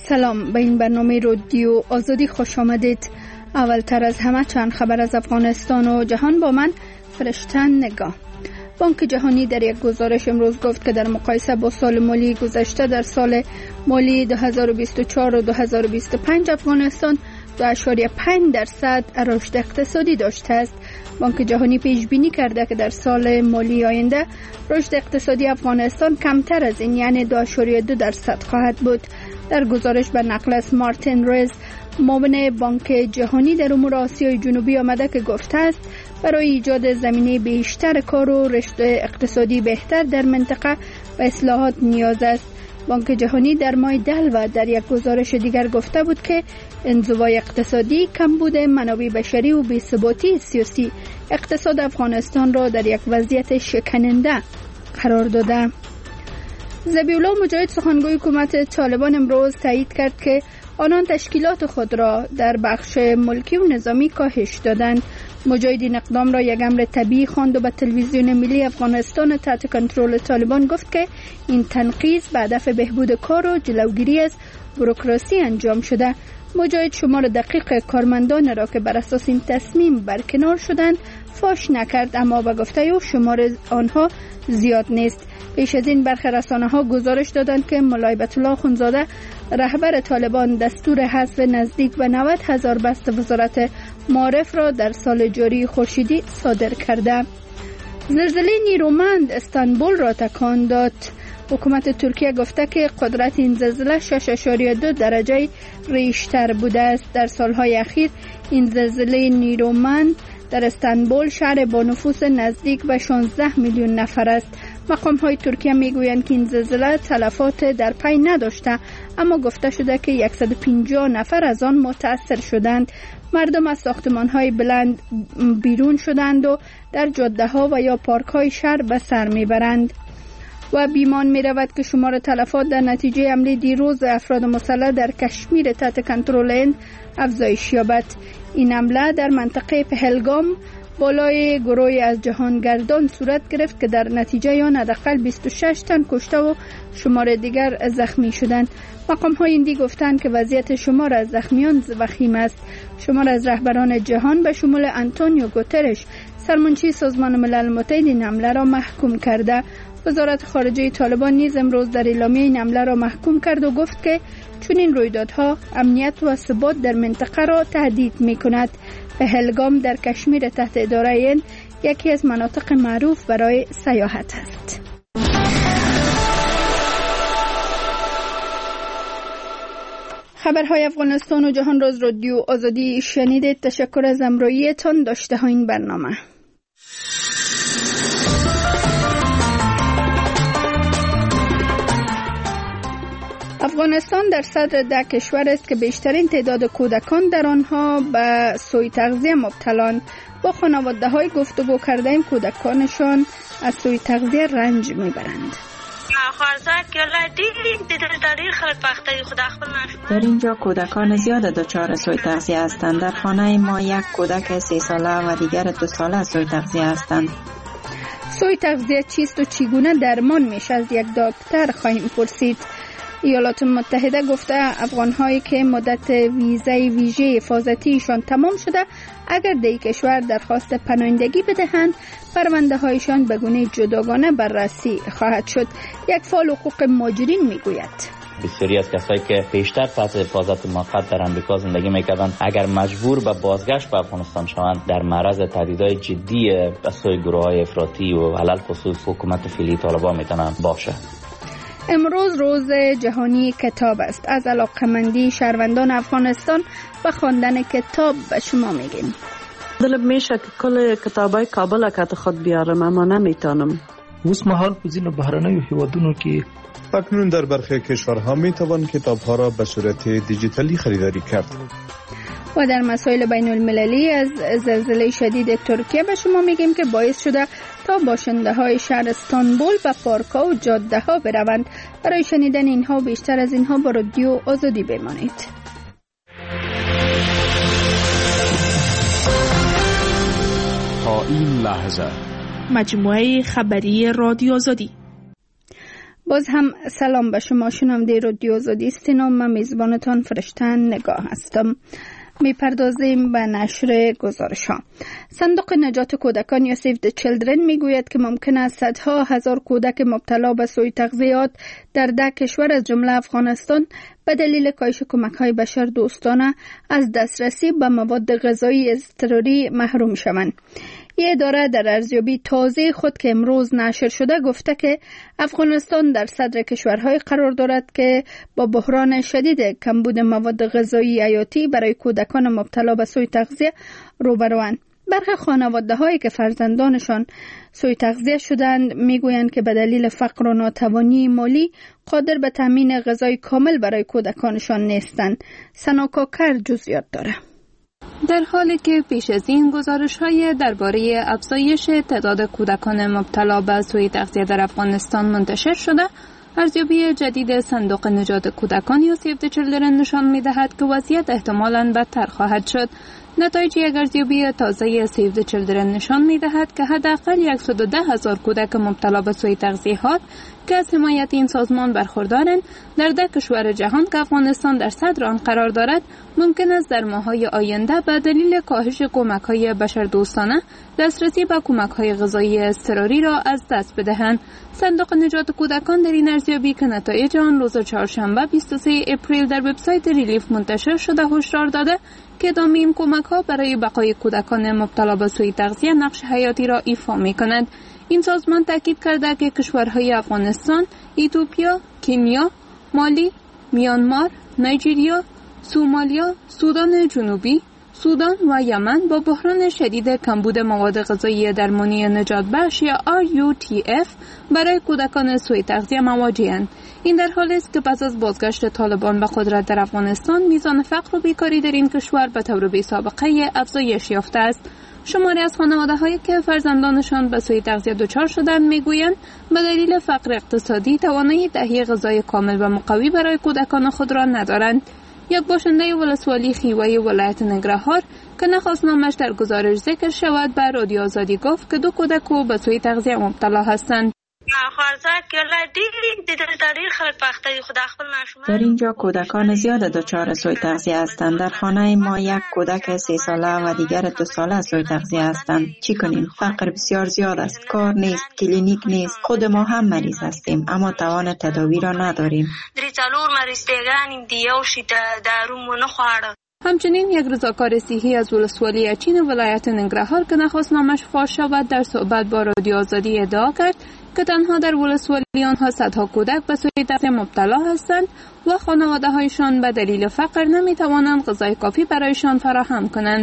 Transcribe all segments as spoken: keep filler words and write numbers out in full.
سلام، به این برنامه رادیو آزادی خوش آمدید. اولتر از همه چند خبر از افغانستان و جهان با من فرشتن نگاه. بانک جهانی در یک گزارش امروز گفت که در مقایسه با سال مالی گذشته در سال مالی دو هزار و بیست و چهار و دو هزار و بیست و پنج افغانستان دو اشاریه پنج درصد رشد اقتصادی داشته است. بانک جهانی پیش بینی کرده که در سال مالی آینده رشد اقتصادی افغانستان کمتر از این یعنی دو اشاریه دو درصد خواهد بود. در گزارش به نقل از مارتین ریز معاون بانک جهانی در امور آسیای جنوبی آمده که گفته است برای ایجاد زمینه بیشتر کار و رشد اقتصادی بهتر در منطقه و اصلاحات نیاز است. بانک جهانی در ماه دلو در یک گزارش دیگر گفته بود که انزوای اقتصادی، کمبود منابع بشری و بی‌ثباتی سیاسی اقتصاد افغانستان را در یک وضعیت شکننده قرار داده. ذبیح الله مجاهد سخنگوی حکومت طالبان امروز تایید کرد که آنان تشکیلات خود را در بخش ملکی و نظامی کاهش دادند. مجاهد این اقدام را یک امر طبیعی خواند و به تلویزیون ملی افغانستان تحت کنترل طالبان گفت که این تنقیص به هدف بهبود کار و جلوگیری از بوروکراسی انجام شده. مجاهد شمار دقیق کارمندان را که بر اساس این تصمیم برکنار شدند فاش نکرد، اما به گفته او شمار آنها زیاد نیست. پیش از این برخی رسانه‌ها گزارش دادند که مولای بیت الله اخوندزاده رهبر طالبان دستور حذف نزدیک به نود هزار بست وزارت معارف را در سال جاری خورشیدی صادر کرده. زلزله نیرومند استانبول را تکان داد. حکومت ترکیه گفته که قدرت این زلزله شش اشاریه دو درجه ریشتر بوده است. در سالهای اخیر این زلزله نیرومند در استانبول شهر با نفوس نزدیک به شانزده میلیون نفر است. مقام‌های ترکیه میگویند که این زلزله تلفات در پی نداشته، اما گفته شده که صد و پنجاه نفر از آن متأثر شدند. مردم از ساختمان‌های بلند بیرون شدند و در جاده‌ها و یا پارک‌های شهر به سر میبرند و بیمان می‌رود که شمار تلفات در نتیجه حمله دیروز افراد مسلح در کشمیر تحت کنترل هند افزایش یابد. این حمله در منطقه پهلگام بالای گروهی از جهانگردان صورت گرفت که در نتیجه آن حداقل بیست و شش تن کشته و شمار دیگر زخمی شدند. مقام‌های هندی گفتند که وضعیت شمار از زخمیان وخیم است. شمار از رهبران جهان به شمول آنتونیو گوترش سرمنشی سازمان ملل متحد این حمله را محکوم کرده. وزارت خارجه طالبان نیز امروز در اعلامیه این حمله را محکوم کرد و گفت که چنین رویدادها امنیت و ثبات در منطقه را تهدید می‌کند. پهلگام در کشمیر تحت اداره هند یکی از مناطق معروف برای سیاحت است. خبرهای افغانستان و جهان را از رادیو آزادی شنیدید. تشکر از همراهیتان. داشته ها این برنامه. افغانستان در صدر ده کشور است که بیشترین تعداد کودکان در آنها به سوء تغذیه مبتلان. با خانواده‌های گفتگو کردیم کودکانشان از سوء تغذیه رنج میبرند. در اینجا کودکان زیاد دچار سوء تغذیه هستند. در خانه ما یک کودک سه ساله و دیگر دو ساله سوء تغذیه هستند. سوء تغذیه چیست و چگونه درمان میشه از یک دکتر خواهیم پرسید. ایالات متحده گفته افغان‌هایی که مدت ویزای ویژه حفاظتیشان تمام شده اگر در کشور درخواست پناهندگی بدهند پرونده‌هایشان به گونه جداگانه بررسی خواهد شد. یک فعال حقوق مهاجرین میگوید بسیاری از کسایی که پیشتر تحت حفاظت موقت در امریکا زندگی میکردند اگر مجبور به بازگشت به افغانستان شوند در معرض تهدیدهای جدی از سوی گروه‌های افراطی و علل خصوص حکومت فعلی طالبان میتونن باشه. امروز روز جهانی کتاب است. از علاقه‌مندی شهروندان افغانستان و خواندن کتاب به شما میگیم. دلم میشه که کل کتابای کابل که خود بیارم اما نمیتونم. اوس مهال پوزینو بهرنیو هیوادونو کې اکنون در برخی کشورها میتوان کتابها را به صورت دیجیتالی خریداری کرد. و در مسائل بین المللی از زلزله شدید ترکیه به شما میگیم که باعث شده تا باشنده های شهر استانبول به پارک‌ها و جاده ها بروند. برای شنیدن اینها بیشتر از اینها با رادیو آزادی بمانید. تا این لحظه مجموعه خبری رادیو آزادی. باز هم سلام به شما شنونده رادیو آزادی استنام. من میزبانتان فرشته نگاه هستم. میپردازیم به نشر گزارش ها. صندوق نجات کودکان یا سیو د چیلدرن میگوید که ممکن است صدها هزار کودک مبتلا به سوء تغذیات در ده کشور از جمله افغانستان به دلیل کاهش کمک های بشر دوستانه از دسترسی به مواد غذایی اضطراری محروم شوند. این اداره در ارزیابی تازه خود که امروز نشر شده گفته که افغانستان در صدر کشورهای قرار دارد که با بحران شدید کمبود مواد غذایی حیاتی برای کودکان مبتلا به سوء تغذیه روبروند. برخی خانواده هایی که فرزندانشان سوء تغذیه شدند میگویند که به دلیل فقر و ناتوانی مالی قادر به تامین غذای کامل برای کودکانشان نیستند. سناکاکر جزئیات داره. در حالی که پیش از این گزارش‌های درباره افزایش تعداد کودکان مبتلا به سوء تغذیه در افغانستان منتشر شده، ارزیابی جدید صندوق نجات کودکان یا سیو د چیلدرن نشان می‌دهد که وضعیت احتمالاً بدتر خواهد شد. نتایج یک ارزیابی تازه سیو د چیلدرن نشان می‌دهد که حداقل صد و ده هزار کودک مبتلا به سوء تغذیه‌ات که از حمایت این سازمان برخوردارند در ده کشور جهان که افغانستان در صدر آن قرار دارد ممکن است در ماه‌های آینده به دلیل کاهش کمک‌های بشردوستانه دسترسی به کمک‌های غذایی اضطراری را از دست بدهند. صندوق نجات کودکان در این ارزیابی که نتایج آن روز چهارشنبه بیست و سوم اپریل در وبسایت ریلیف منتشر شده هشدار داده که ادامه این کمک‌ها برای بقای کودکان مبتلا به سوء تغذیه نقش حیاتی را ایفا می‌کند. این سازمان تاکید کرده که کشورهای افغانستان، اتیوپیا، کنیا، مالی، میانمار، نایجریا، سومالیا، سودان جنوبی، سودان و یمن با بحران شدید کمبود مواد غذایی درمانی نجات بخش یا آر یو تی اف برای کودکان سوء تغذیه مواجه‌اند. این در حالی است که پس از بازگشت طالبان به قدرت در افغانستان میزان فقر و بیکاری در این کشور به طور بی سابقه افزایش یافته است. شماری از خانواده‌هایی که فرزندانشان به سوء تغذیه دچار شدند میگویند به دلیل فقر اقتصادی توانایی تهیه غذای کامل و مقوی برای کودکان خود را ندارند. یک باشنده ولسوالی خیوه ولایت ننگرهار که نخواست نامش در گزارش ذکر شود به رادیو آزادی گفت که دو کودک او به سوء تغذیه مبتلا هستند. در اینجا کودکان زیاد دچار سوء تغذیه هستند. در خانه ما یک کودک سه ساله و دیگر دو ساله سوء تغذیه هستند. چی کنیم؟ فقر بسیار زیاد است. کار نیست، کلینیک نیست. خود ما هم مریض هستیم اما توان تداوی را نداریم. همچنین یک رضاکار صحی از ولسوالی اچین ولایت ننگرهار که نخواست نامش فاش شود در صحبت با رادیو آزادی ادعا کرد که تنها در ولسوالی آنها صدها کودک به سوء تغذیه مبتلا هستند و خانواده‌هایشان به دلیل فقر نمی‌توانند غذای کافی برایشان فراهم کنند.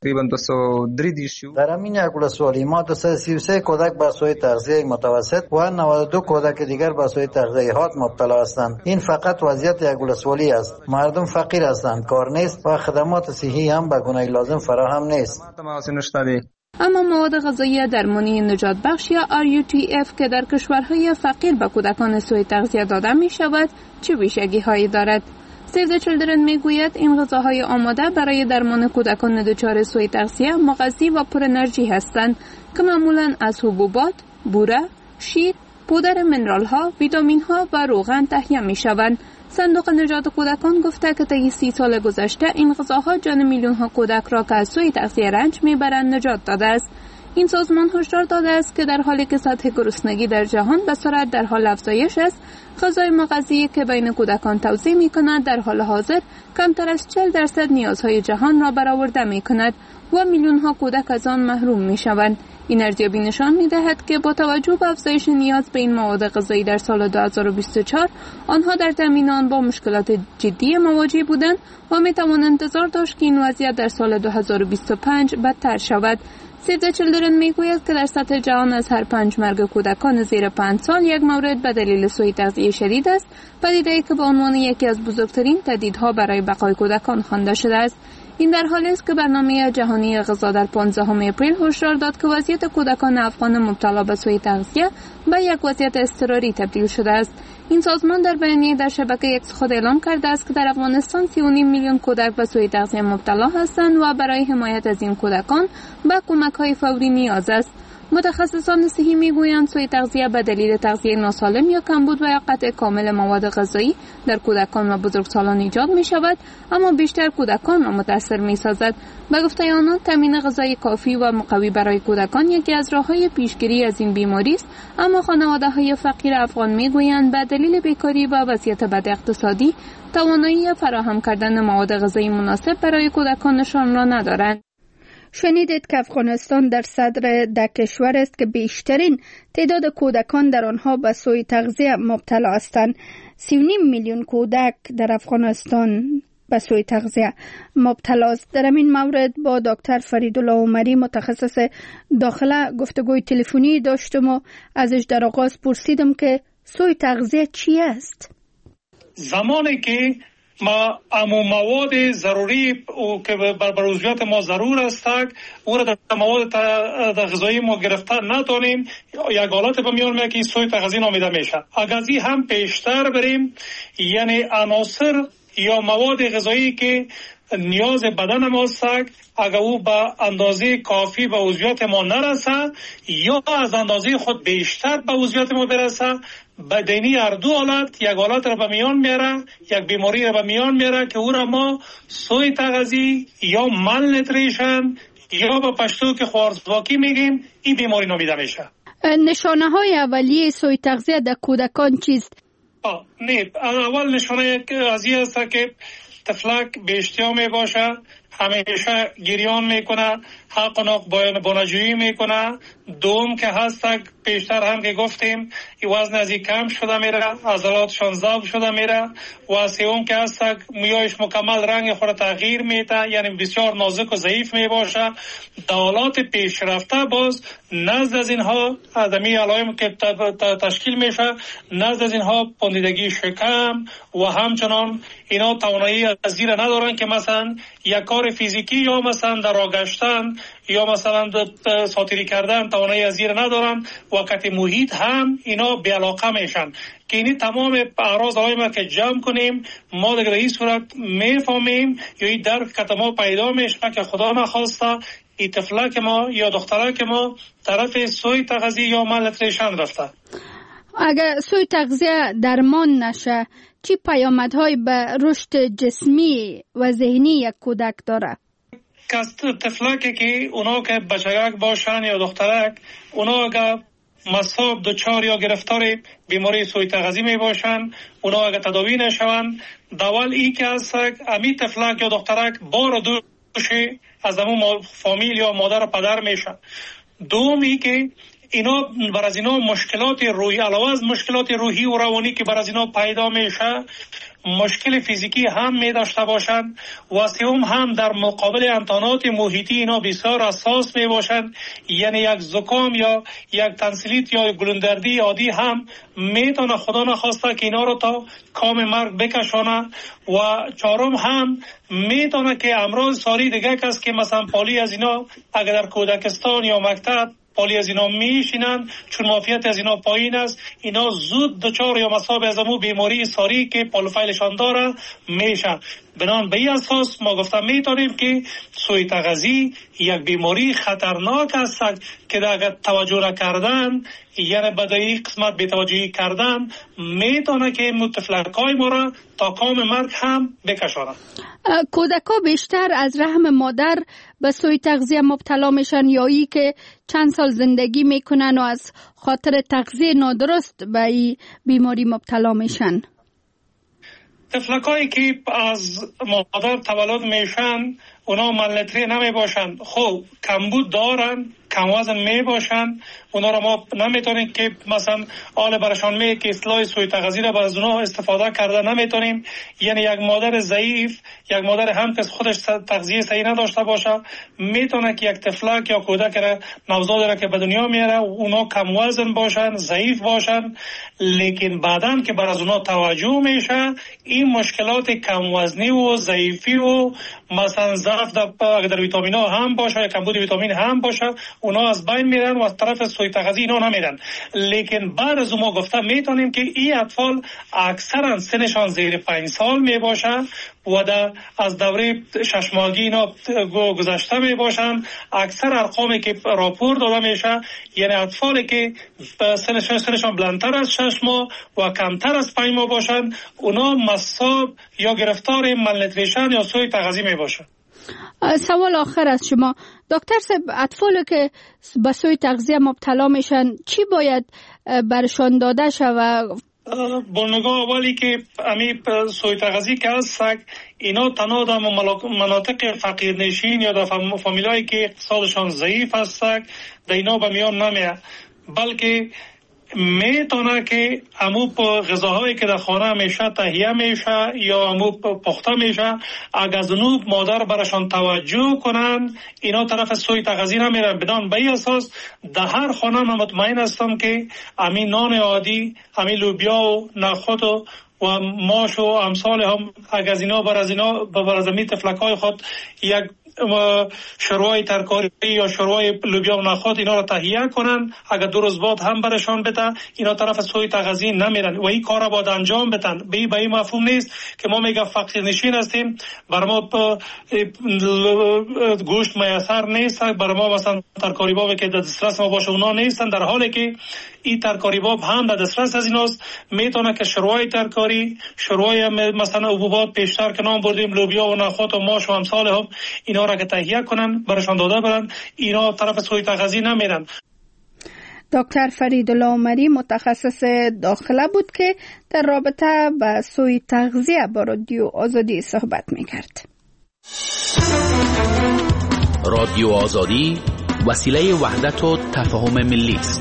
در همین یک ولسوالی ما دویست و سی و سه کودک به سوء تغذیه متوسط و نود و دو کودک دیگر به سوء تغذیه حاد مبتلا هستند. این فقط وضعیت یک ولسوالی است. مردم فقیر هستند، کار نیست و خدمات صحی هم به گونه لازم فراهم نیست. اما مواد غذایی درمانی نجات بخش یا آر یو تی اف که در کشورهای فقیر به کودکان سوء تغذیه داده می شود چه ویژگی هایی دارد؟ سیو د چیلدرن می گوید این غذاهای آماده برای درمان کودکان دچار سوء تغذیه مغذی و پر انرژی هستند که معمولا از حبوبات، بوره، شیر، پودر منرال ها، ویتامین ها و روغن تهیه می شوند. صندوق نجات کودکان گفته که طی سی سال گذشته این غذاها جان میلیون ها کودک را که از سوء تغذیه رنج میبرند نجات داده است. این سازمان هشدار داده است که در حالی که سطح گرسنگی در جهان به سرعت در حال افزایش است، غذای مغذی که بین کودکان توزیع می کند در حال حاضر کمتر از چهل درصد نیازهای جهان را برآورده می کند و میلیون ها کودک از آن محروم می شوند. این ارزیابی نشان می دهد که با توجه به افزایش نیاز به این مواد غذایی در سال دو هزار و بیست و چهار آنها در تامین آن با مشکلات جدی مواجه بودند و می توان انتظار داشت که این وضعیت در سال دو هزار و بیست و پنج بدتر شود. سیو د چیلدرن می گوید که در سطح جهان از هر پنج مرگ کودکان زیر پنج سال یک مورد به دلیل سوء تغذیه شدید است، پدیده‌ای که به عنوان یکی از بزرگترین تهدیدها برای بقای کودکان خوانده شده است. این در حالی است که برنامه جهانی غذا در پانزدهم اپریل هشدار داد که وضعیت کودکان افغان مبتلا به سوء تغذیه به یک وضعیت اضطراری تبدیل شده است. این سازمان در بیانیه در شبکه ایکس خود اعلام کرده است که در افغانستان سی و نیم میلیون کودک به سوء تغذیه مبتلا هستند و برای حمایت از این کودکان به کمک‌های فوری نیاز است. متخصصان صحی میگویند سوء تغذیه به دلیل تغذیه ناسالم یا کمبود و یا قطع کامل مواد غذایی در کودکان و بزرگسالان ایجاد می شود، اما بیشتر کودکان را متاثر می سازد. به گفته آنان تامین غذای کافی و مقوی برای کودکان یکی از راه‌های پیشگیری از این بیماری است، اما خانواده‌های فقیر افغان میگویند به دلیل بیکاری و وضعیت بد اقتصادی توانایی فراهم کردن مواد غذایی مناسب برای کودکانشان را ندارند. شنیدید که افغانستان در صدر ده کشور است که بیشترین تعداد کودکان در آنها به سوء تغذیه مبتلا هستند. سی و نیم میلیون کودک در افغانستان به سوء تغذیه مبتلا است. در این مورد با دکتر فریدالله عمری متخصص داخله گفتگوی تلفنی داشتم و ازش در آغاز پرسیدم که سوء تغذیه چی است؟ زمانی که ما امو مواد ضروری او که بر عضویت ما ضرور است او را در مواد غذایی ما گرفته ندانیم، یک حالت به میان میاد که سوء تغذیه نامیده میشه. اگر از این هم پیشتر بریم، یعنی عناصر یا مواد غذایی که نیاز بدن ما است، اگر او به اندازه کافی به عضویت ما نرسه یا از اندازه خود بیشتر به عضویت ما برسه، بدنی هر دو حالت یک حالت را به میان میاره، یک بیماری را به میان میاره که او را ما سوء تغذیه یا مال نوتریشن یا به پشتو که خوارزواکی میگیم، این بیماری نامیده میشه. نشانه های اولیه سوء تغذیه در کودکان چیست؟ نه، اول نشانه از این است که طفلک به اشتها می باشه، همیشه گریان میکنه، حق و ناق بانجویی میکنه. دوم که هست پیشتر هم که گفتیم وزن ازی کم شده میره، عضلاتشان ضعف شده میره. و سوم که هست مویایش مکمل رنگ خود تغییر میده، یعنی بسیار نازک و ضعیف میباشه. در حالات پیشرفته باز نزد از اینها آدمی علائم که تشکیل میشه، نزد از اینها پوندیدگی شکم و همچنان اینا توانایی از زیر ندارن که مثلا یک کار فیزیکی یا مثلا در راه گشتن یا مثلا ساتیری کردن توانایی از زیر ندارن. وقتی محیط هم اینا بی علاقه میشن که اینی تمام اعراض علائم که جمع کنیم ما دیگه این صورت میفهمیم یا این درک که ما پیدا میشه که خدا نخواسته این طفلک ما یا دخترک ما طرف سوء تغذیه یا مالنوتریشن رفته. اگر سوء تغذیه درمان نشه چی پیامدهای به رشد جسمی و ذهنی یک کودک داره؟ طفلکی که اونا که بچگک باشن یا دخترک، اونا اگر مصاب دچار یا گرفتار بیماری سوء تغذیه می باشن، اونا اگر تداوی نشون، دول ای که هست امی طفلک یا دخترک بار دوشی از همون فامیل یا مادر و پدر میشن. دوم ای که اینا بر از اینا مشکلات روحی علاوه از مشکلات روحی و روانی که بر از اینا پیدا میشه، مشکل فیزیکی هم می داشته باشند و سوم هم در مقابل امتحانات محیطی اینا بسیار حساس می باشند، یعنی یک زکام یا یک تنسیلیت یا گلوندردی عادی هم میتونه خدا نخواسته که اینا رو تا کام مرگ بکشانه. و چهارم هم میتونه که امراض ساری دیگه کس که مثلا پالی از اینا اگر در کودکستان یا مکتب پالی از اینا میشینن، چون معافیت از اینا پایین است، اینا زود دچار یا مصاب از امو بیماری ساری که پالوفایلشان داره میشن. بنان به این اساس ما گفتم میتونیم که سوء تغذیه یک بیماری خطرناک است که اگر توجه نکردن، یعنی بدایی قسمت بی‌توجهی کردن، میتونه که متفلکای ما را تا کام مرگ هم بکشانه. کودکا بیشتر از رحم مادر به سوء تغذیه مبتلا میشن یا ای که چند سال زندگی میکنن و از خاطر تغذیه نادرست به این بیماری مبتلا میشن؟ طفلکایی که از مادر تولد میشن اونا مالنوتری نمی باشن، خب کمبود دارن، کم وزن می باشن، اونا را ما نمیتونیم که مثلا آل برشان می که اصلاح سوء تغذیه را بر از اونا استفاده کرده نمیتونیم. یعنی یک مادر ضعیف، یک مادر هم که خودش تغذیه صحیح نداشته باشه، میتونه که یک طفلک یا کودک را نوزاد را که به دنیا میاره اونا کم وزن باشن، ضعیف باشن، لیکن بعداً که بر از اونا توجه میشه این مشکلات کم وزنی و ضعیفی و مثلا ضعف در, در ویتامین ها هم باشه یا کمبود ویتامین هم باشه، اونا از بین میرن و از طرف سوی تغذیه اینا نمیرن. لیکن بعد از ما گفته میتونیم که این اطفال اکثرا سنشان زیر پنج سال میباشه و در از دوره شش ماهگی اینا گذشته میباشن. اکثر ارقامی که راپور داده میشه یعنی اطفالی که سنشان سنشان بلندتر از شش ماه و کمتر از پنج ماه باشن اونا مصاب یا گرفتار مالنوتریشن یا سوی تغذیه میباشن. سوال آخر از شما دکتر صاحب، اطفالی که به سوی تغذیه مبتلا میشن چی باید برشان داده شود؟ با نگاه اولی که امی سوی تغذیه که هستک اینا تنها در مناطق فقیرنشین یا در فامیلایی که اقتصادشان ضعیف هستک در اینا به میان نمیه، بلکه میتونه که امو غذاهایی که در خانه میشه تهیه میشه یا امو پخته میشه اگر زنوب مادر برشان توجه کنن اینا طرف سوی تغذیه نمیرن. بدان به این اساس در هر خانه من مطمئن هستم که امی نان عادی، امی لوبیا و نخود و و ماش و امثال هم اگر از اینا بر از اینا بر از امی تفلکای خود یک شروع ترکاری یا شروع لوبیا و نخود اینا را تهیه کنن، اگر دو روز بعد هم برشان بده اینا طرف سوی تغذیه نمیرن و این کار را باید انجام بدن. به به این مفهوم نیست که ما میگه فقیر نشین هستیم بر ما گوشت میسر نیست، بر ما مثلا ترکاری باب که در دسترس ما باشه اونا نیستن، در حالی که این ترکاری باب هم در دسترس از ایناست. میتونه که شروع ترکاری شروع مثلا حبوبات پیشتر که نام بردیم لوبیا و نخود و ماش و امثال هم اینا را که تهیه کنن برشان داده برن اینا طرف سوی تغذیه نمیرن. دکتر فریدالله عمری متخصص داخله بود که در رابطه با سوی تغذیه با رادیو آزادی صحبت میکرد. رادیو آزادی وسیله وحدت و تفاهم ملی است.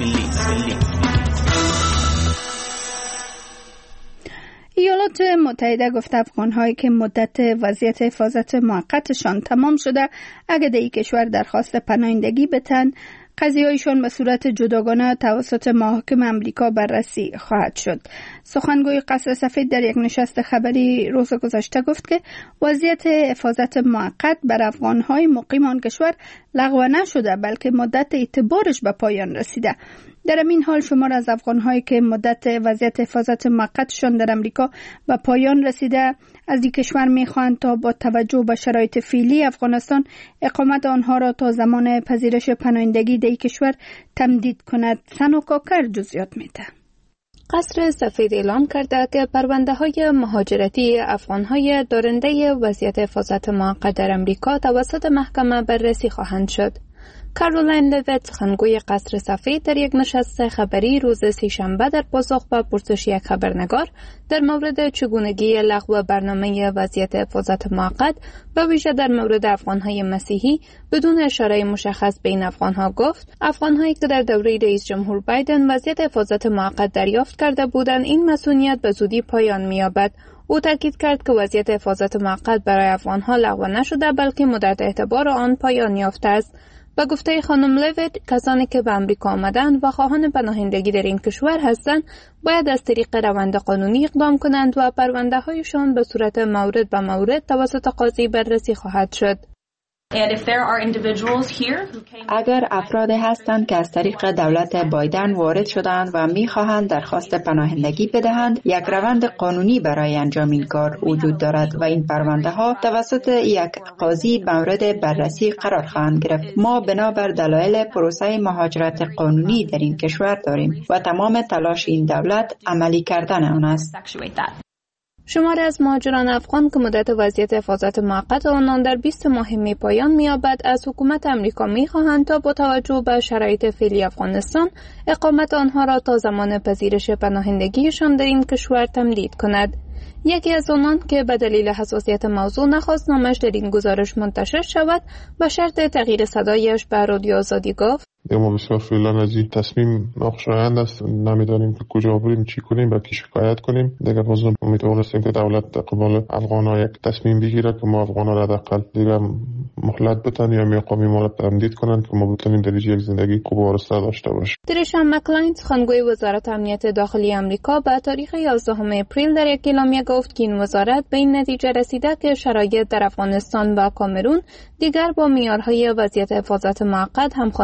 ایالات متحده گفته افغان‌هایی که مدت وضعیت حفاظت موقتشان تمام شده اگر در این کشور درخواست پناهندگی بتن قضیه‌هایشان به صورت جداگانه توسط محاکم امریکا بررسی خواهد شد. سخنگوی قصر سفید در یک نشست خبری روز گذشته گفت که وضعیت حفاظت موقت بر افغان‌های مقیم آن کشور لغو نشده بلکه مدت اعتبارش به پایان رسیده. در این حال شمار از افغان‌هایی که مدت وضعیت حفاظت موقتشان در امریکا به پایان رسیده از این کشور می‌خواهند تا با توجه به شرایط فعلی افغانستان اقامت آنها را تا زمان پذیرش پناهندگی در این کشور تمدید کند. سنو کاکر جزئیات میده. قصر سفید اعلام کرده که پرونده‌های مهاجرتی افغان‌های دارنده وضعیت حفاظت موقت در امریکا توسط محکمه بررسی خواهند شد. کارولین لویت سخنگوی قصر سفید در یک نشست خبری روز سه‌شنبه در پاسخ به پرسش یک خبرنگار در مورد چگونگی لغو برنامه وضعیت حفاظت موقت به ویژه در مورد افغان‌های مسیحی بدون اشاره مشخص به این افغان‌ها گفت افغان‌هایی که در دوره رئیس جمهور بایدن وضعیت حفاظت موقت دریافت کرده بودند این مسئولیت به زودی پایان می‌یابد. او تاکید کرد که وضعیت حفاظت موقت برای افغان‌ها لغو نشده بلکه مدت اعتبار آن پایان یافته است. به گفته خانم لویت کسانی که به امریکا آمدند و خواهان پناهندگی در این کشور هستند باید از طریق روند قانونی اقدام کنند و پرونده‌هایشان به صورت مورد به مورد توسط قاضی بررسی خواهد شد. اگر افرادی هستند که از طریق دولت بایدن وارد شدند و می‌خواهند درخواست پناهندگی بدهند، یک روند قانونی برای انجام این کار وجود دارد و این پرونده‌ها توسط یک قاضی مورد بررسی قرار خواهند گرفت. ما بنابر دلایل پروسه مهاجرت قانونی در این کشور داریم و تمام تلاش این دولت عملی کردن آن است. شمار از مهاجران افغان که مدت وضعیت حفاظت موقت آنان در بیست ماه می پایان می‌یابد از حکومت امریکا می‌خواهند تا با توجه به شرایط فعلی افغانستان اقامت آنها را تا زمان پذیرش پناهندگیشان در این کشور تمدید کند. یکی از آنان که به دلیل حساسیت موضوع نخواست نامش در این گزارش منتشر شود به شرط تغییر صدایش به رادیو آزادی گفت ما بسیار فعلا از این تصمیم ناخوشایند است، نمیدانیم که کجا بریم، چی کنیم، با کی شکایت کنیم. دیگه باز امیدوار هستیم که دولت در قبال افغان‌ها یک تصمیم بگیره که ما افغان‌ها را حداقل دیگه مهلت بدن یا اقامت مهلت تمدید کنن که ما بتونیم در یک زندگی خوب و آراسته داشته باشیم. تریشا مکلاین سخنگوی وزارت امنیت داخلی آمریکا به تاریخ یازدهم اپریل در یک اعلامیه گفت که این وزارت به این نتیجه رسیده که شرایط در افغانستان و کامرون دیگر با معیارهای وضعیت حفاظت موقت همخوانی ندارد.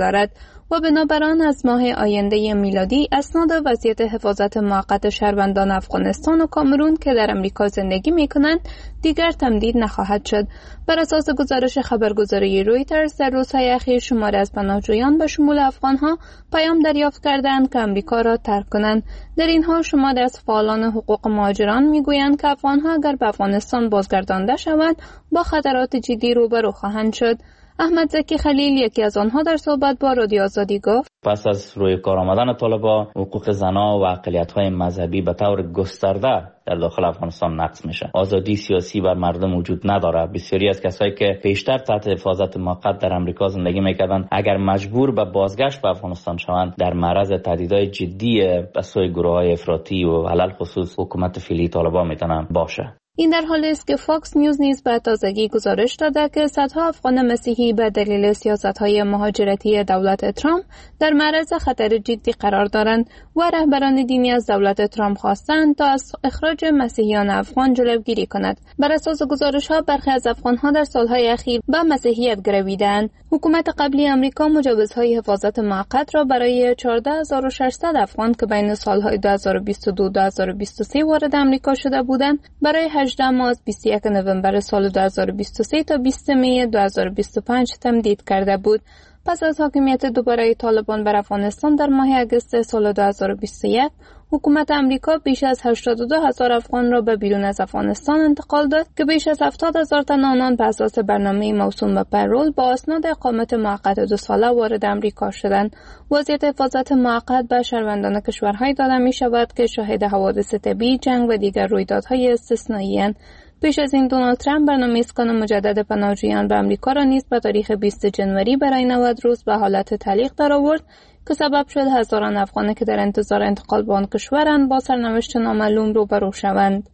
دارد و بنابراین از ماه آینده میلادی اسناد وضعیت حفاظت موقت شهروندان افغانستان و کامرون که در امریکا زندگی می‌کنند دیگر تمدید نخواهد شد. بر اساس گزارش خبرگزاری رویترز در روزهای اخیر شماری از پناهجویان به شمول افغان‌ها پیام دریافت کردند که امریکا را ترک کنند. در این حال شماری از فعالان حقوق مهاجران می‌گویند که افغان‌ها اگر به افغانستان بازگردانده شوند با خطرات جدی روبرو خواهند شد. احمد زکی خلیل یکی از آنها در صحبت با رادیو آزادی گفت پس از روی کار آمدن طالبان حقوق زنان و اقلیت‌های مذهبی به طور گسترده در داخل افغانستان نقض میشه. آزادی سیاسی بر مردم وجود نداره. بسیاری از کسایی که پیشتر تحت حفاظت موقت در امریکا زندگی میکردند اگر مجبور به بازگشت به افغانستان شوند در معرض تهدیدهای جدی از سوی گروه‌های افراطی و علل خصوص حکومت فعلی طالبان میتونن باشه. این در حالی است که فاکس نیوز نیز به تازگی گزارش داده که صدها افغان مسیحی به دلیل سیاست‌های مهاجرتی دولت ترامپ در معرض خطر جدی قرار دارند و رهبران دینی از دولت ترامپ خواستند تا از اخراج مسیحیان افغان جلوگیری کند. بر اساس گزارش‌ها برخی از افغان‌ها در سال‌های اخیر به مسیحیت گرویدند. حکومت قبلی آمریکا مجوزهای حفاظت موقت را برای چهارده هزار و ششصد افغان که بین سال‌های دو هزار و بیست و دو تا دو هزار و بیست و سه وارد آمریکا شده بودند برای هجده ماه از بیست و یک نوامبر سال دو هزار و بیست و سه تا بیست می دو هزار و بیست و پنج تمدید کرده بود. پس از حاکمیت دوباره طالبان بر افغانستان در ماه اگست سال دو هزار و بیست و یک، حکومت آمریکا بیش از هشتاد و دو هزار افغان را به بیرون از افغانستان انتقال داد که بیش از هفتاد هزار تن آنان به اساس برنامه موسوم به پرول با اسناد اقامت موقت دو ساله وارد آمریکا شدند. وضعیت حفاظت موقت به شهروندان کشورهایی داده می شود که شاهد حوادث طبیعی، جنگ و دیگر رویدادهای استثنایی اند. پیش از این دونالد ترامپ برنامه اسکان مجدد پناهجویان به آمریکا را نیز به تاریخ بیست جنوری برای نود روز به حالت تعلیق درآورد که سبب شد هزاران افغانی که در انتظار انتقال به آن کشورند با سرنوشت نامعلوم روبرو شوند.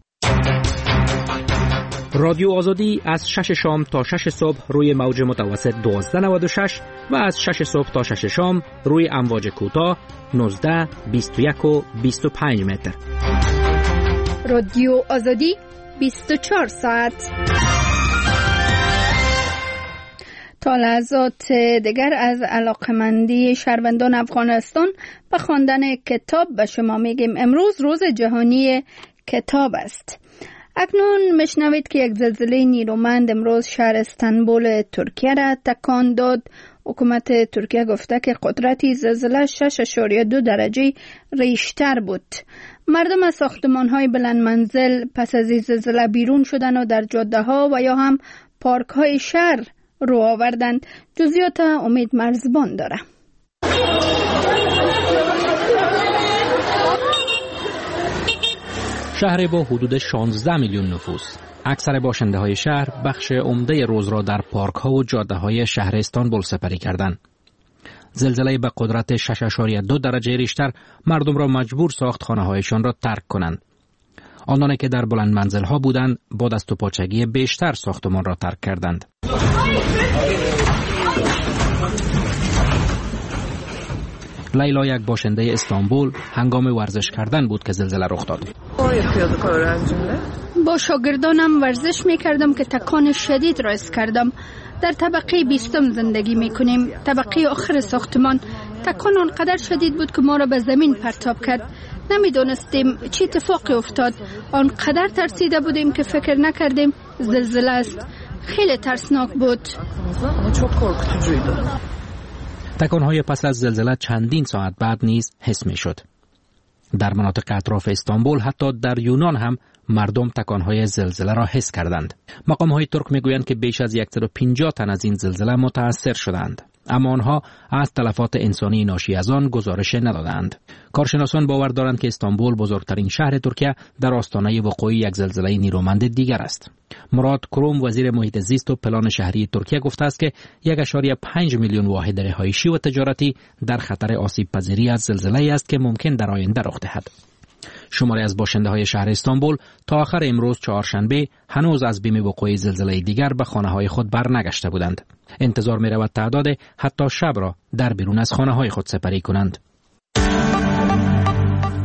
رادیو آزادی از شش شام تا شش صبح روی موج متوسط دوازده نود و شش و از شش صبح تا شش شام روی امواج کوتاه نوزده، بیست و یک و بیست و پنج متر. رادیو آزادی بیست و چهار ساعت. تا لحظات دیگر از علاقمندی شهروندان افغانستان به خواندن کتاب به شما میگیم. امروز روز جهانی کتاب است. اکنون میشنوید که یک زلزله نیرومند امروز شهر استانبول ترکیه را تکان داد. حکومت ترکیه گفته که قدرت زلزله شش اشاریه دو درجه ریشتر بود. مردم از ساختمان‌های بلند منزل پس از این زلزله بیرون شدن و در جاده‌ها و یا هم پارک‌های شهر رو آوردند. جزئیات امید مرزبان داره. شهر با حدود شانزده میلیون نفوس، اکثر باشنده های شهر بخش عمده روز را در پارک ها و جاده های شهر استانبول سپری کردند. زلزله به قدرت شش اشاریه دو درجه ریشتر مردم را مجبور ساخت خانه هایشان را ترک کنند. آنانی که در بلند منزل ها بودند با دست و پاچگی بیشتر ساختمان را ترک کردند. لیلا یک باشنده استانبول هنگام ورزش کردن بود که زلزله رخ داد. با شاگردانم ورزش می کردم که تکان شدید را حس کردم. در طبقه بیستم زندگی می کنیم. طبقه آخر ساختمان. تکان آنقدر شدید بود که ما را به زمین پرتاب کرد. نمی دانستیم چی اتفاقی افتاد. آنقدر ترسیده بودیم که فکر نکردیم زلزله است. خیلی ترسناک بود. تکانهای پس از زلزله چندین ساعت بعد نیز حس می شد. در مناطق اطراف استانبول حتی در یونان هم مردم تکانهای زلزله را حس کردند. مقامهای ترک می گویند که بیش از صد و پنجاه تن از این زلزله متاثر شدند، اما آنها از تلفات انسانی ناشی از آن گزارش ندادند. کارشناسان باور دارند که استانبول بزرگترین شهر ترکیه در آستانه وقوع یک زلزله نیرومند دیگر است. مراد کروم وزیر محیط زیست و پلان شهری ترکیه گفته است که یک اشاریه پنج میلیون واحد رهایشی و تجارتی در خطر آسیب پذیری از زلزله است که ممکن در آینده رخ دهد. شماری از باشنده های شهر استانبول تا آخر امروز چهارشنبه هنوز از بیم وقوع زلزله دیگر به خانه های خود برنگشته بودند. انتظار می رود تعداد حتی شب را در بیرون از خانه های خود سپری کنند.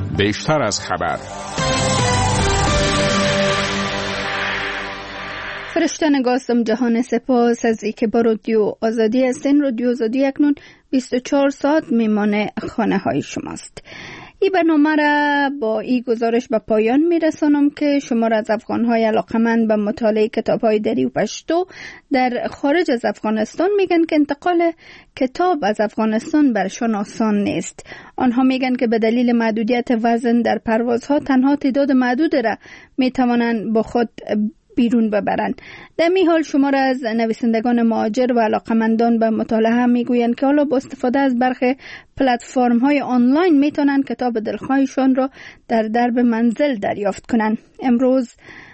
بیشتر از خبر فرشته نگاستم جهان سپاس از ای که با رادیو آزادی هستین. رادیو آزادی اکنون بیست و چهار ساعت میمانه خانه های شماست. این برنامه را با این گزارش به پایان میرسانم که شما را از افغان‌های علاقمند به مطالعه کتاب‌های دری و پشتو در خارج از افغانستان میگن که انتقال کتاب از افغانستان برشان آسان نیست. آنها میگن که به دلیل محدودیت وزن در پروازها تنها تعداد محدود را میتوانند با خود بیرون ببرند. در می حال شما را از نویسندگان مهاجر و علاقمندان به مطالعه هم میگویند که حالا با استفاده از برخی پلتفرم های آنلاین میتونن کتاب دلخواهشان را در درب منزل دریافت کنند. امروز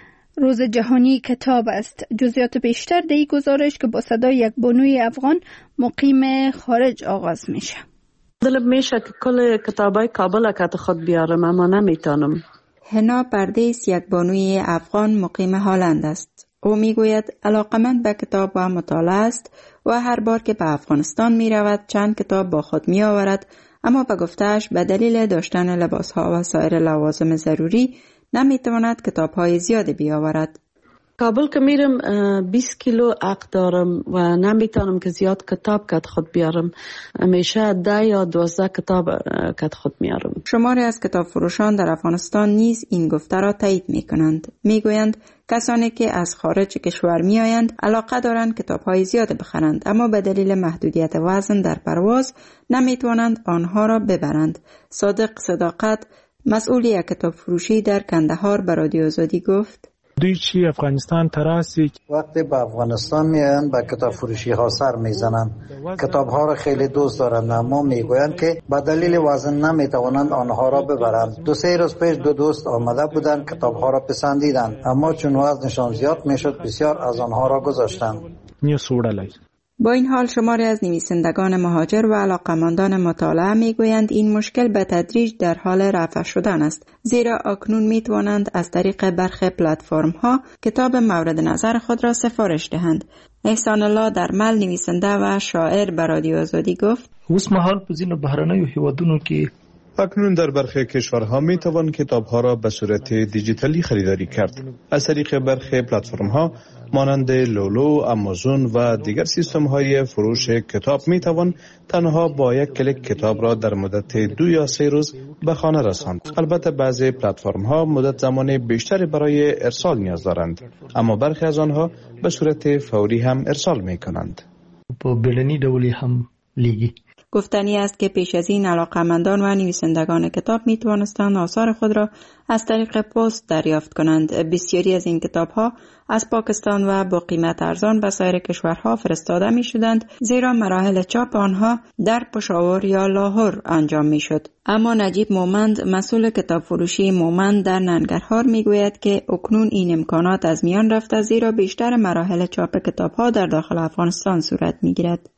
روز جهانی کتاب است. جزئیات بیشتر در این گزارش که با صدای یک بانوی افغان مقیم خارج آغاز میشه. دلم میشه که کل کتابای کابل که خود بیارم اما نمیتونم. هنا پردیس یک بانوی افغان مقیم هلند است. او میگوید علاقمند به کتاب و مطالعه است و هر بار که به افغانستان می رود چند کتاب با خود می آورد، اما به گفته‌اش به دلیل داشتن لباس ها و سایر لوازم ضروری نمی تواند کتاب های زیادی بیاورد. کابل که میرم بیست کیلو عقل دارم و نمیتونم که زیاد کتاب کت خود بیارم. همیشه ده یا دوازده کتاب کت خود میارم. شماری از کتاب فروشان در افغانستان نیز این گفته را تایید میکنند. میگویند کسانی که از خارج کشور میآیند علاقه دارند کتاب های زیاد بخرند، اما به دلیل محدودیت وزن در پرواز نمیتوانند آنها را ببرند. صادق صداقت، مسئول یک کتاب فروشی در کندهار، به رادیو آزادی گفت: دوی چی افغانستان تراسی وقتی به افغانستان میان به کتاب فروشی ها سر میزنند. کتاب ها را خیلی دوست دارند، اما میگویند که به دلیل وزن نمیتوانند آنها را ببرند. دو سه روز پیش دو دوست آمده بودند، کتاب ها را پسندیدند، اما چون وزنشان زیاد میشد بسیار از آنها را گذاشتند. نیو سوړلای. با این حال شماری از نویسندگان مهاجر و علاقمندان مطالعه میگویند این مشکل به تدریج در حال رفع شدن است، زیرا اکنون میتوانند از طریق برخی پلتفرم ها کتاب مورد نظر خود را سفارش دهند. احسان الله درمل، نویسنده و شاعر، به رادیو آزادی گفت: اوس مهال په ځینو بهرنیو هیوادونو کې اکنون در برخی کشورها می توان کتاب‌ها را به صورت دیجیتالی خریداری کرد. از طریق برخی پلتفرم‌ها مانند لولو، آمازون و دیگر سیستم‌های فروش کتاب می توان تنها با یک کلیک کتاب را در مدت دو یا سه روز به خانه رساند. البته بعضی پلتفرم‌ها مدت زمان بیشتری برای ارسال نیاز دارند، اما برخی از آنها به صورت فوری هم ارسال می کنند. په بیړني ډول هم لیږي. گفتنی است که پیش از این علاقمندان و نویسندگان کتاب می توانستند آثار خود را از طریق پست دریافت کنند. بسیاری از این کتاب ها از پاکستان و با قیمت ارزان به سایر کشورها فرستاده می شدند، زیرا مراحل چاپ آنها در پشاور یا لاهور انجام می شد. اما نجیب مومند، مسئول کتاب فروشی مومند در ننگرهار، می گوید که اکنون این امکانات از میان رفته، زیرا بیشتر مراحل چاپ کتاب ها در داخل افغانستان صورت می گیرد.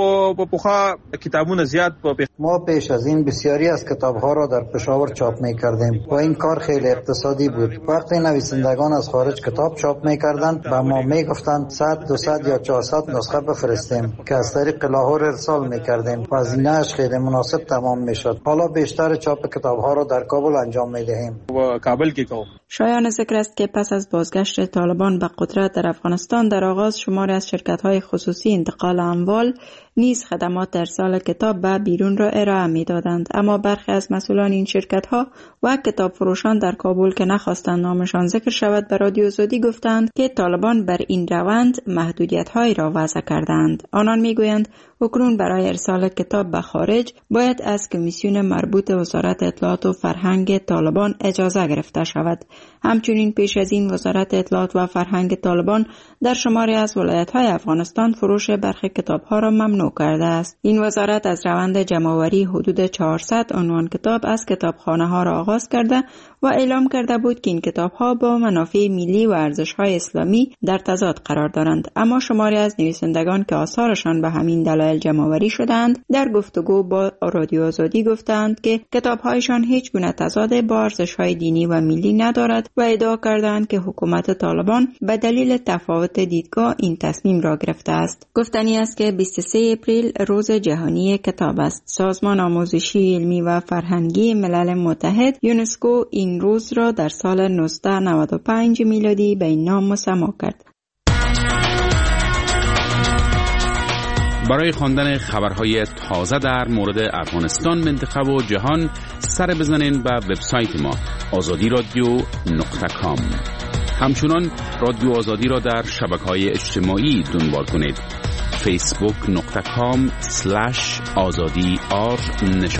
ما پیش از این بسیاری از کتاب ها را در پشاور چاپ می کردیم و این کار خیلی اقتصادی بود. وقتی نویسندگان از خارج کتاب چاپ می کردند به ما می گفتند صد، دویست یا چهارصد نسخه بفرستیم که از طریق لاهور ارسال می کردیم و هزینه اش خیلی مناسب تمام می شد. حالا بیشتر چاپ کتاب ها را در کابل انجام می دهیم. شایان ذکر است که پس از بازگشت طالبان به قدرت در افغانستان، در آغاز شماری از شرکت های خصوصی انتقال اموال نیز خدمات ارسال کتاب به بیرون را ارائه می دادند، اما برخی از مسئولان این شرکت ها و کتاب فروشان در کابل که نخواستند نامشان ذکر شود به رادیو آزادی گفتند که طالبان بر این روند محدودیت هایی را وضع کردند. آنان می گویند اکنون برای ارسال کتاب به خارج باید از کمیسیون مربوط وزارت اطلاعات و فرهنگ طالبان اجازه گرفته شود. همچنین پیش از این وزارت اطلاعات و فرهنگ طالبان در شماری از ولایت‌های افغانستان فروش برخی کتاب‌ها را ممنوع کرده است. این وزارت از روند جمع‌آوری حدود چهارصد عنوان کتاب از کتابخانه‌ها را آغاز کرده و اعلام کرده بود که این کتاب‌ها با منافع ملی و ارزش‌های اسلامی در تضاد قرار دارند، اما شماری از نویسندگان که آثارشان به همین دلایل جمع‌آوری شدند در گفتگو با رادیو آزادی گفتند که کتاب‌هایشان هیچ گونه تضاد با ارزش‌های دینی و ملی ندارد و ادعا کردند که حکومت طالبان به دلیل تفاوت دیدگاه این تصمیم را گرفته است. گفتنی است که بیست و سوم اپریل روز جهانی کتاب است. سازمان آموزشی علمی و فرهنگی ملل متحد یونسکو این روز را در سال نوزده نود و پنج میلادی به این نام مسما کرد. برای خواندن خبرهای تازه در مورد افغانستان، منطقه و جهان سر بزنین به وبسایت ما آزادی رادیو نقطه کام. همچنان رادیو آزادی را در شبکه‌های اجتماعی دنبال کنید. فیسبوک نقطه کام سلش آزادی آر